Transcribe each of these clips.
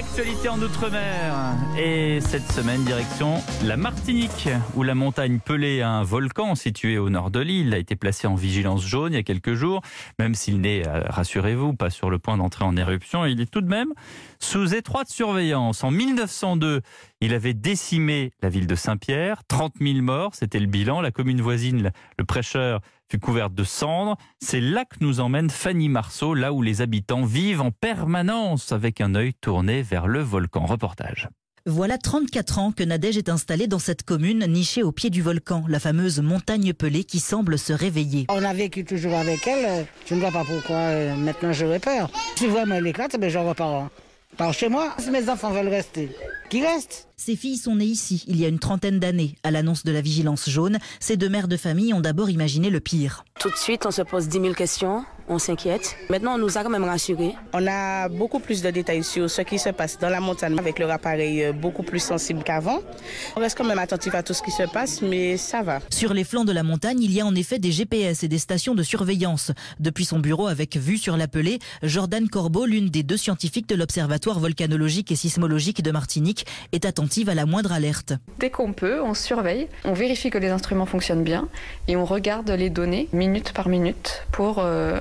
L'actualité en Outre-mer. Et cette semaine, direction la Martinique, où la montagne Pelée, un volcan situé au nord de l'île, a été placé en vigilance jaune il y a quelques jours. Même s'il n'est, rassurez-vous, pas sur le point d'entrer en éruption, il est tout de même sous étroite surveillance. En 1902, il avait décimé la ville de Saint-Pierre, 30 000 morts, c'était le bilan. La commune voisine, le Prêcheur, fut couverte de cendres. C'est là que nous emmène Fanny Marceau, là où les habitants vivent en permanence avec un œil tourné vers le volcan. Reportage. Voilà 34 ans que Nadège est installée dans cette commune nichée au pied du volcan, la fameuse montagne Pelée qui semble se réveiller. On a vécu toujours avec elle, je ne vois pas pourquoi maintenant j'aurais peur. Si vraiment elle éclate, je repars par chez moi. Si mes enfants veulent rester, qu'ils restent. Ses filles sont nées ici, il y a une trentaine d'années. À l'annonce de la vigilance jaune, ces deux mères de famille ont d'abord imaginé le pire. Tout de suite, on se pose 10 000 questions, on s'inquiète. Maintenant, on nous a quand même rassurés. On a beaucoup plus de détails sur ce qui se passe dans la montagne avec leur appareil beaucoup plus sensible qu'avant. On reste quand même attentif à tout ce qui se passe, mais ça va. Sur les flancs de la montagne, il y a en effet des GPS et des stations de surveillance. Depuis son bureau avec vue sur la Pelée, Jordan Corbeau, l'une des deux scientifiques de l'Observatoire volcanologique et sismologique de Martinique, est attentive à la moindre alerte. Dès qu'on peut, on surveille, on vérifie que les instruments fonctionnent bien et on regarde les données minute par minute pour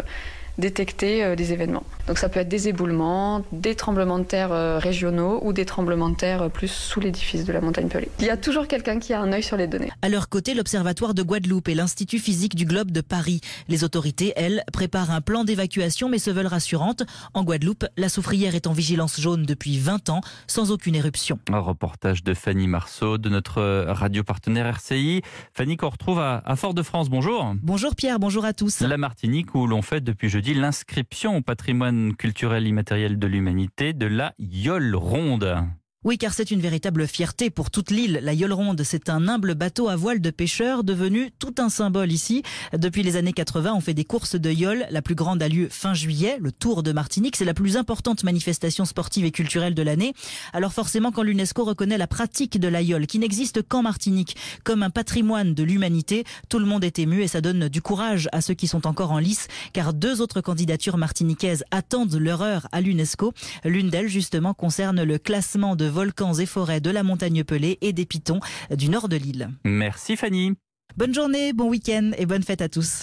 détecter des événements. Donc ça peut être des éboulements, des tremblements de terre régionaux ou des tremblements de terre plus sous l'édifice de la montagne Pelée. Il y a toujours quelqu'un qui a un œil sur les données. À leur côté, l'Observatoire de Guadeloupe et l'Institut physique du globe de Paris. Les autorités, elles, préparent un plan d'évacuation mais se veulent rassurantes. En Guadeloupe, la soufrière est en vigilance jaune depuis 20 ans, sans aucune éruption. Un reportage de Fanny Marceau de notre radio partenaire RCI. Fanny qu'on retrouve à Fort-de-France. Bonjour. Bonjour Pierre, bonjour à tous. La Martinique où l'on fait depuis jeudi l'inscription au patrimoine culturel immatériel de l'humanité de la Yole Ronde. Oui, car c'est une véritable fierté pour toute l'île. La Yole Ronde, c'est un humble bateau à voile de pêcheurs devenu tout un symbole ici. Depuis les années 80, on fait des courses de yole. La plus grande a lieu fin juillet, le Tour de Martinique. C'est la plus importante manifestation sportive et culturelle de l'année. Alors forcément, quand l'UNESCO reconnaît la pratique de la yole, qui n'existe qu'en Martinique, comme un patrimoine de l'humanité, tout le monde est ému et ça donne du courage à ceux qui sont encore en lice, car deux autres candidatures martiniquaises attendent leur heure à l'UNESCO. L'une d'elles, justement, concerne le classement de volcans et forêts de la montagne Pelée et des pitons du nord de l'île. Merci Fanny. Bonne journée, bon week-end et bonne fête à tous.